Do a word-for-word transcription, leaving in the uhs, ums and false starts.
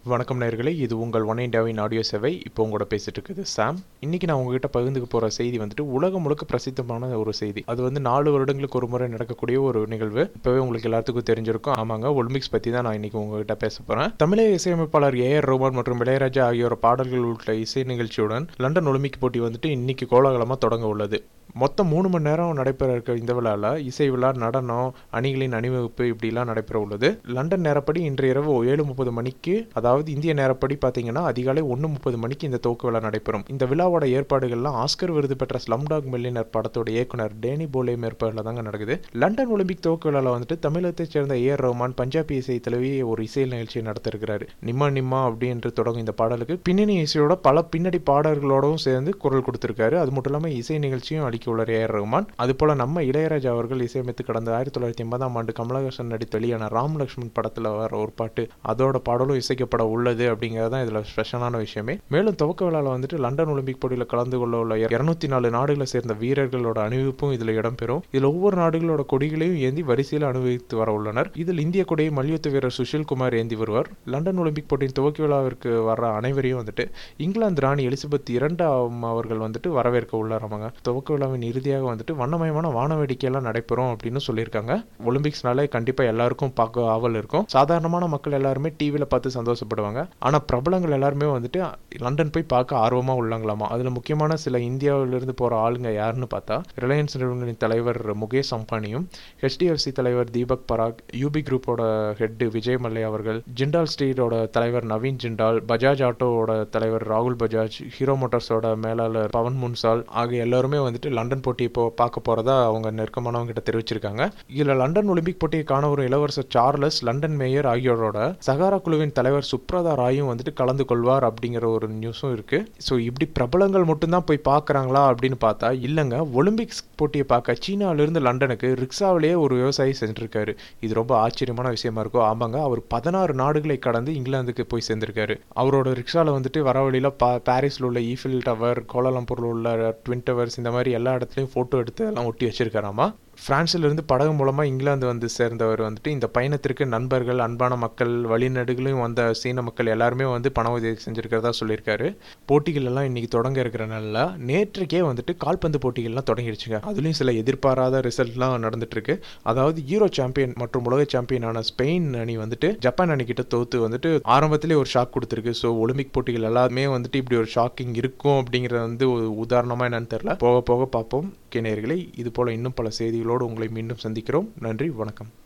வணக்கம் நேயர்களே, இது உங்கள் ஒன் இண்டியாவின் ஆடியோ சேவை. இப்போ உங்களோட பேசிட்டு இருக்குது சாம். இன்னைக்கு நான் உங்ககிட்ட பகிர்ந்துக்க போகிற செய்தி வந்துட்டு உலகம் முழுக்க பிரசித்தமான ஒரு செய்தி. அது வந்து நாலு வருடங்களுக்கு ஒரு முறை நடக்கக்கூடிய ஒரு நிகழ்வு. இப்போவே உங்களுக்கு எல்லாத்துக்கும் தெரிஞ்சிருக்கும். ஆமாங்க, ஒலிம்பிக்ஸ் பற்றி தான் நான் இன்னைக்கு உங்ககிட்ட பேச போகிறேன். தமிழக இசையமைப்பாளர் ஏ ஆர் ரஹ்மான் மற்றும் இளையராஜா ஆகியோர் பாடல்கள் உள்ள இசை நிகழ்ச்சியுடன் லண்டன் ஒலிம்பிக் போட்டி வந்துட்டு இன்னைக்கு கோலாகலமாக தொடங்க உள்ளது. மொத்தம் மூணு மணி நேரம் நடைபெற இருக்க இந்த விழாவில் இசை விழா, நடனம், அணிகளின் அணிவகுப்பு இப்படிலாம் நடைபெற உள்ளது. லண்டன் நேரப்படி இன்று இரவு ஏழு முப்பது மணிக்கு, அதாவது இந்திய நேரப்படி பார்த்தீங்கன்னா அதிகாலை ஒன்று முப்பது மணிக்கு இந்த துவக்க விழா நடைபெறும். இந்த விழாவோட ஏற்பாடுகள்லாம் ஆஸ்கர் விருது பெற்ற ஸ்லம்டாக் மில்லியனர் படத்தோட இயக்குனர் டேனி போலே மேற்பாடில் தாங்க நடக்குது. லண்டன் ஒலிம்பிக் துவக்க விழாவில் வந்துட்டு தமிழகத்தைச் சேர்ந்த ஏ ஆர் ரஹ்மான் பஞ்சாபி இசை தலைவி ஒரு இசை நிகழ்ச்சியை நடத்த இருக்கிறாரு. நிம்மா நிம்மா அப்படின்னு தொடங்கும் இந்த பாடலுக்கு பின்னணி இசையோட பல பின்னணி பாடல்களோடவும் சேர்ந்து குரல் கொடுத்திருக்காரு. அது மட்டும் இல்லாமல் இசை நிகழ்ச்சியும் அளிக்க உள்ளார் ஏ ஆர் ரஹ்மான். அதுபோல நம்ம இளையராஜா அவர்கள் இசையமைத்து கடந்த ஆயிரத்தி தொள்ளாயிரத்தி எண்பதாம் ஆண்டு கமலஹாசன் நடித்து வெளியான ராம் லக்ஷ்மண் படத்துல வர ஒரு பாட்டு, அதோட பாடலும் இசைக்கப்பட உள்ளது அப்படிங்கறதான் இதுல ஸ்பெஷலான விஷயமே. மேலும் துவக்க விழாவில் வந்துட்டு லண்டன் ஒலிம்பிக் போட்டியில் கலந்து கொள்ள உள்ள இருநூத்தி நாலு நாடுகளை சேர்ந்த வீரர்களோட அணிவிப்பும் இதுல இடம்பெறும். இதுல ஒவ்வொரு நாடுகளோட கொடிகளையும் ஏந்தி வரிசையில் அணிவித்து வர உள்ளனர். இதில் இந்திய கொடியை மல்யுத்த வீரர் சுஷில் குமார் ஏந்தி வருவார். லண்டன் ஒலிம்பிக் போட்டியின் துவக்க விழாவிற்கு வர அனைவரையும் வந்துட்டு இங்கிலாந்து ராணி எலிசபெத் இரண்டாம் அவர்கள் வந்துட்டு வரவேற்க உள்ளாராமாங்க. துவக்க விழாவின் இறுதியாக வந்துட்டு வண்ணமயமான வானவேடிக்கையெல்லாம் நடைபெறும் அப்படின்னு சொல்லியிருக்காங்க. ஒலிம்பிக்ஸ்னாலே கண்டிப்பா எல்லாருக்கும் பார்க்க ஆவல் இருக்கும். சாதாரணமான மக்கள் எல்லாருமே டிவியில பார்த்து சந்தோஷப்படுவாங்க. ஆனா பிரபலங்கள் எல்லாருமே வந்துட்டு லண்டன் போய் பார்க்க ஆர்வமா உள்ளாங்களாமா. அதுல முக்கியமான சில இந்தியாவிலிருந்து போற ஆளுங்க யாருன்னு பார்த்தா ரிலையன்ஸ் நிறுவனத்தின் தலைவர் முகேஷ் அம்பானியும், ஹெச் டி எஃப் சி தலைவர் தீபக் பராக், யூபி குரூப்போட ஹெட் விஜய் மல்லையா அவர்கள், ஜிண்டால் ஸ்டீலோட தலைவர் நவீன் ஜிண்டால், பஜாஜ் ஆட்டோவோட தலைவர் ராகுல் பஜாஜ், ஹீரோ மோட்டார்ஸோட மேலாளர் பவன் முன்சால் ஆகிய எல்லாருமே வந்துட்டு லண்டன் போட்டி இப்போ பார்க்க போறதா அவங்க நெருக்கமானவங்க கிட்ட தெரிவிச்சிருக்காங்க. இதுல லண்டன் ஒலிம்பிக் போட்டியை காண வரும் இளவரசர் சார்லஸ், லண்டன் மேயர் ஆகியோரோட சகாரா குழுவின் தலைவர் சுப்ரதா ராயும் வந்துட்டு கலந்து கொள்வார் அப்படிங்கிற ஒரு நியூஸும் இருக்கு. ஸோ இப்படி பிரபலங்கள் மட்டும்தான் போய் பார்க்கறாங்களா அப்படின்னு பார்த்தா இல்லைங்க. ஒலிம்பிக்ஸ் போட்டியை பார்க்க சீனாவிலிருந்து லண்டனுக்கு ரிக்ஷாவிலேயே ஒரு விவசாயி சென்றிருக்காரு. இது ரொம்ப ஆச்சரியமான விஷயமா இருக்கும். ஆமாங்க, அவர் பதினாறு நாடுகளை கடந்து இங்கிலாந்துக்கு போய் சேர்ந்திருக்காரு. அவரோட ரிக்ஷாவில் வந்துட்டு வர வழியில பா பாரிஸில் உள்ள ஈஃபில் டவர், கோலாலம்பூரில் உள்ள ட்வின் டவர்ஸ், இந்த மாதிரி எல்லா இடத்துலையும் ஃபோட்டோ எடுத்து எல்லாம் ஒட்டி வச்சிருக்காராமா. பிரான்சிலிருந்து படகு மூலமா இங்கிலாந்து வந்து சேர்ந்தவர் வந்துட்டு இந்த பயணத்திற்கு நண்பர்கள், அன்பான மக்கள், வழிநடுகளையும் வந்த சீன மக்கள் எல்லாருமே வந்து பண உதவி செஞ்சிருக்கிறதா சொல்லியிருக்காரு. போட்டிகள் எல்லாம் இன்னைக்கு தொடங்க இருக்கிறனால நேற்றுக்கே வந்துட்டு கால்பந்து போட்டிகள்லாம் தொடங்கிடுச்சுங்க. அதுலயும் சில எதிர்பாராத ரிசல்ட்லாம் நடந்துட்டு இருக்கு. அதாவது யூரோ சாம்பியன் மற்றும் உலக சாம்பியனான ஸ்பெயின் அணி வந்துட்டு ஜப்பான் அணி கிட்ட தோத்து வந்துட்டு ஆரம்பத்திலே ஒரு ஷாக் கொடுத்துருக்கு. ஸோ ஒலிம்பிக் போட்டிகள் எல்லாமே வந்துட்டு இப்படி ஒரு ஷாக்கிங் இருக்கும் அப்படிங்கிறது வந்து உதாரணமா என்னன்னு தெரியல. போக போக பார்ப்போம். நேயர்களே, இது போல இன்னும் பல செய்திகளோடு உங்களை மீண்டும் சந்திக்கிறோம். நன்றி, வணக்கம்.